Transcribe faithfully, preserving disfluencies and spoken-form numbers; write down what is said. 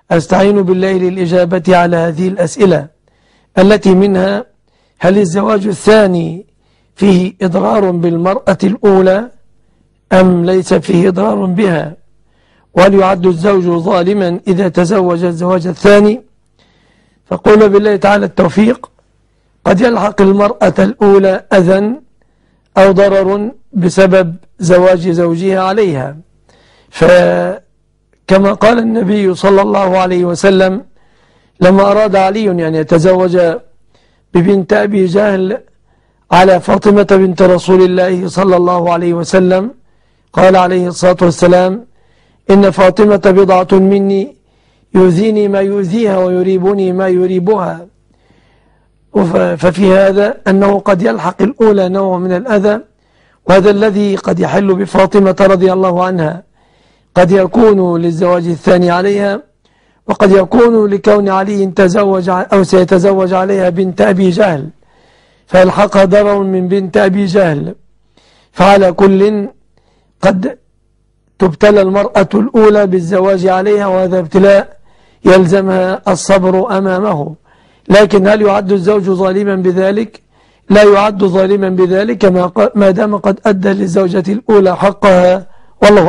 أستعين بالله للإجابة على هذه الأسئلة التي منها: هل الزواج الثاني فيه إضرار بالمرأة الأولى أم ليس فيه إضرار بها؟ وهل يعد الزوج ظالما إذا تزوج الزواج الثاني؟ فقول بالله تعالى التوفيق: قد يلحق المرأة الأولى أذى أو ضرر بسبب زواج زوجها عليها، فكما قال النبي صلى الله عليه وسلم لما أراد علي أن يتزوج ببنت أبي جهل على فاطمة بنت رسول الله صلى الله عليه وسلم، قال عليه الصلاة والسلام: إن فاطمة بضعة مني يؤذيني ما يؤذيها ويريبني ما يريبها. ففي هذا أنه قد يلحق الأولى نوع من الأذى، وهذا الذي قد يحل بفاطمة رضي الله عنها قد يكون للزواج الثاني عليها، وقد يكون لكون علي تزوج أو سيتزوج عليها بنت أبي جهل فيلحقها ضرر من بنت أبي جهل. فعلى كل قد تبتلى المرأة الأولى بالزواج عليها، وهذا ابتلاء يلزمها الصبر أمامه. لكن هل يعد الزوج ظالما بذلك؟ لا يعد ظالما بذلك ما دام قد أدى للزوجة الأولى حقها، والله